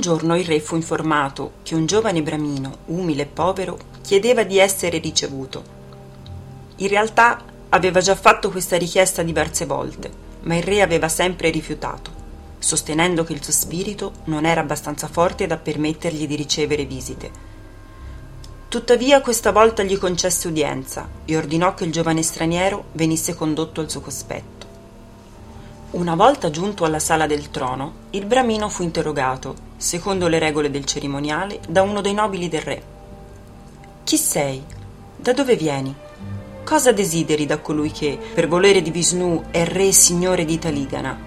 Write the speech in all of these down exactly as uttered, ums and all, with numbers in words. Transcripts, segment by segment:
giorno il re fu informato che un giovane bramino, umile e povero, chiedeva di essere ricevuto. In realtà aveva già fatto questa richiesta diverse volte, ma il re aveva sempre rifiutato, sostenendo che il suo spirito non era abbastanza forte da permettergli di ricevere visite. Tuttavia questa volta gli concesse udienza e ordinò che il giovane straniero venisse condotto al suo cospetto. Una volta giunto alla sala del trono, il bramino fu interrogato, secondo le regole del cerimoniale, da uno dei nobili del re. «Chi sei? Da dove vieni? Cosa desideri da colui che, per volere di Vishnu, è re e signore di Taligana?»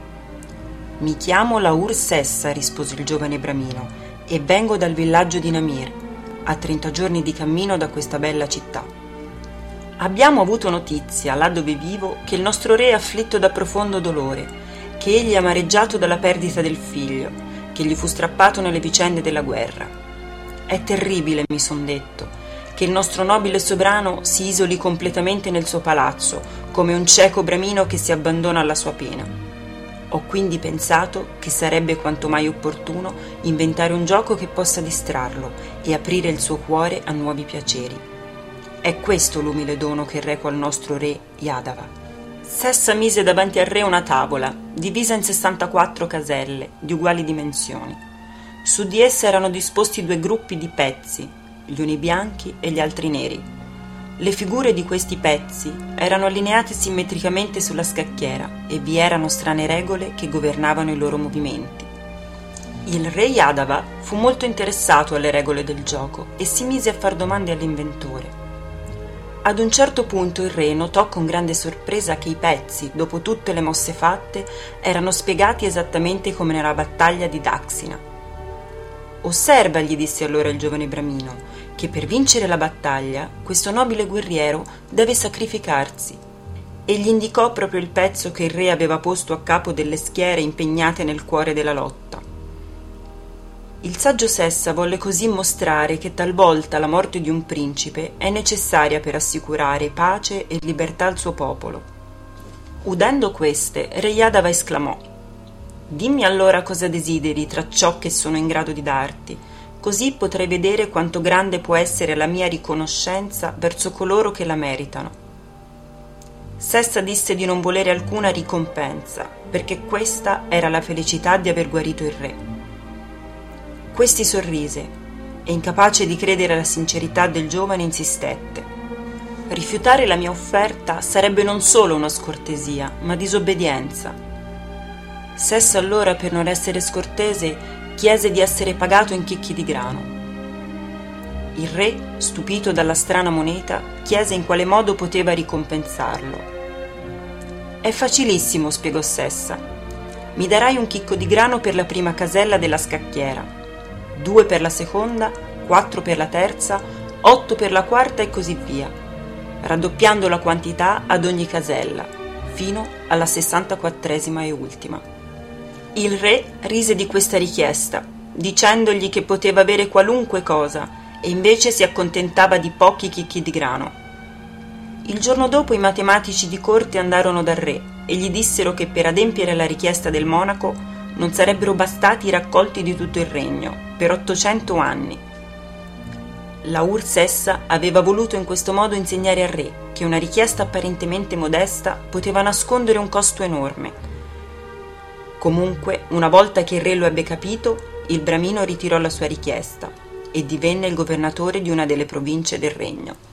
«Mi chiamo Laur Sessa», rispose il giovane bramino, «e vengo dal villaggio di Namir, a trenta giorni di cammino da questa bella città. Abbiamo avuto notizia, là dove vivo, che il nostro re è afflitto da profondo dolore, che egli è amareggiato dalla perdita del figlio, che gli fu strappato nelle vicende della guerra. È terribile, mi son detto, che il nostro nobile sovrano si isoli completamente nel suo palazzo, come un cieco bramino che si abbandona alla sua pena. Ho quindi pensato che sarebbe quanto mai opportuno inventare un gioco che possa distrarlo e aprire il suo cuore a nuovi piaceri. È questo l'umile dono che reco al nostro re Yadava». Sessa mise davanti al re una tavola, divisa in sessantaquattro caselle, di uguali dimensioni. Su di esse erano disposti due gruppi di pezzi, gli uni bianchi e gli altri neri. Le figure di questi pezzi erano allineate simmetricamente sulla scacchiera e vi erano strane regole che governavano i loro movimenti. Il re Yadava fu molto interessato alle regole del gioco e si mise a far domande all'inventore. Ad un certo punto il re notò con grande sorpresa che i pezzi, dopo tutte le mosse fatte, erano spiegati esattamente come nella battaglia di Daksina. «Osserva», gli disse allora il giovane bramino, «che per vincere la battaglia questo nobile guerriero deve sacrificarsi». E gli indicò proprio il pezzo che il re aveva posto a capo delle schiere impegnate nel cuore della lotta. Il saggio Sessa volle così mostrare che talvolta la morte di un principe è necessaria per assicurare pace e libertà al suo popolo. Udendo queste, re Yadava esclamò: «Dimmi allora cosa desideri tra ciò che sono in grado di darti, così potrai vedere quanto grande può essere la mia riconoscenza verso coloro che la meritano». Sessa disse di non volere alcuna ricompensa, perché questa era la felicità di aver guarito il re. Questi sorrise e, incapace di credere alla sincerità del giovane, insistette: «Rifiutare la mia offerta sarebbe non solo una scortesia, ma disobbedienza». Sessa allora, per non essere scortese, chiese di essere pagato in chicchi di grano. Il re, stupito dalla strana moneta, chiese in quale modo poteva ricompensarlo. «È facilissimo», spiegò Sessa. «Mi darai un chicco di grano per la prima casella della scacchiera, due per la seconda, quattro per la terza, otto per la quarta e così via, raddoppiando la quantità ad ogni casella, fino alla sessantaquattresima e ultima». Il re rise di questa richiesta, dicendogli che poteva avere qualunque cosa e invece si accontentava di pochi chicchi di grano. Il giorno dopo i matematici di corte andarono dal re e gli dissero che per adempiere alla richiesta del monaco non sarebbero bastati i raccolti di tutto il regno, per ottocento anni. Laur Sessa aveva voluto in questo modo insegnare al re che una richiesta apparentemente modesta poteva nascondere un costo enorme. Comunque, una volta che il re lo ebbe capito, il bramino ritirò la sua richiesta e divenne il governatore di una delle province del regno.